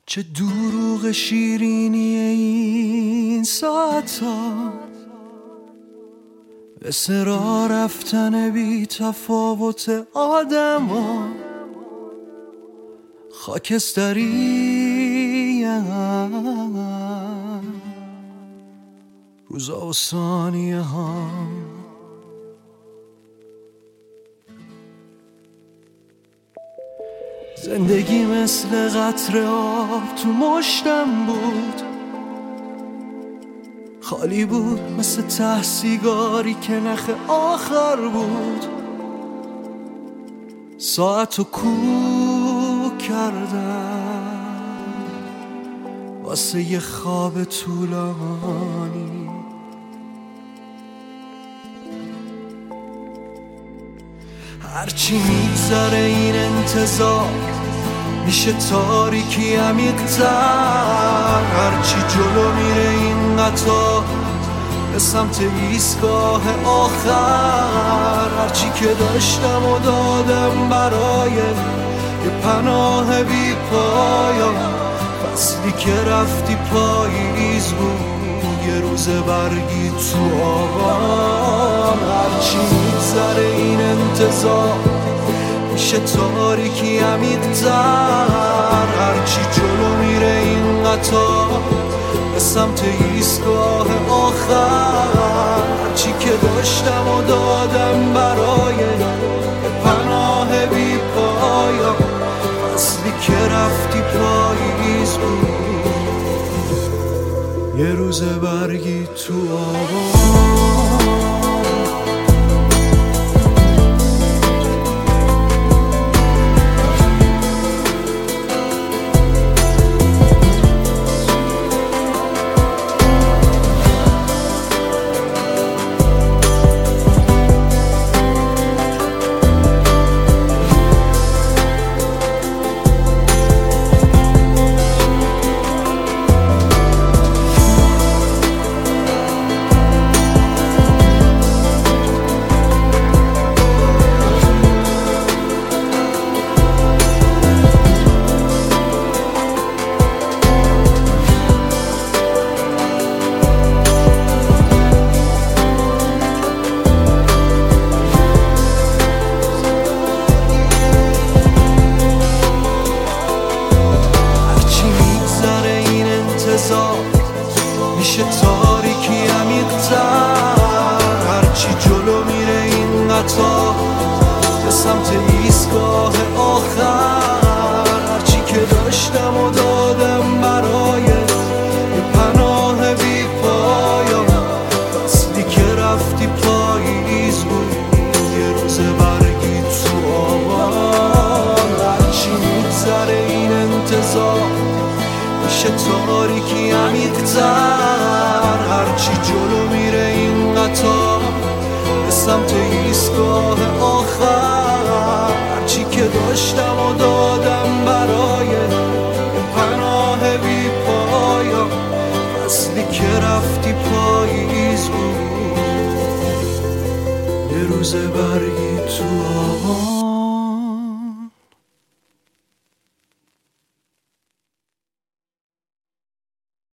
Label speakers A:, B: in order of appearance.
A: چه دروغ شیرینی این ساعتا، مثل راه رفتن بی تفاوت آدما. خاکستریم روزا و ثانیه ها. زندگی مثل قطره آب تو مشتم بود، خالی بود مثل ته سیگاری که نخ آخر بود. ساعتو کوک کردم واسه یه خواب طولانی. هرچی میگذره این انتظار میشه تاریکی عمیق‌تر، هرچی جلو میره این قطار به سمت ایستگاه آخر. هرچی که داشتم و دادم برای یه پناه بی پایان، فصلی که رفتی پاییز بود یه روز برگی تو آبان. هرچی میگذره این انتظار میشه تاریکی عمیق‌تر، هرچی جلو میره این قطار به سمت ایستگاه آخر. هرچی که داشتم و دادم برای پناه بی پایان، فصلی که رفتی پاییز بود یه روز برگی تو آبان. میشه تاریکی عمیق‌تر، هرچی جلو میره این قطار به سمت ایستگاه آخر. هرچی که داشتم و دادم برای یه پناه بی پایان، فصلی که رفتی پاییز بود یه روز برگی تو آبان. هرچی میگذره این انتظار میشه تاریکی عمیق‌تر، هرچی جلو میره این قطار به سمت ایستگاه آخر. هرچی که داشتم و دادم برای پناه بی پایان، فصلی که رفتی پاییز بود یه روز برگی تو آبان.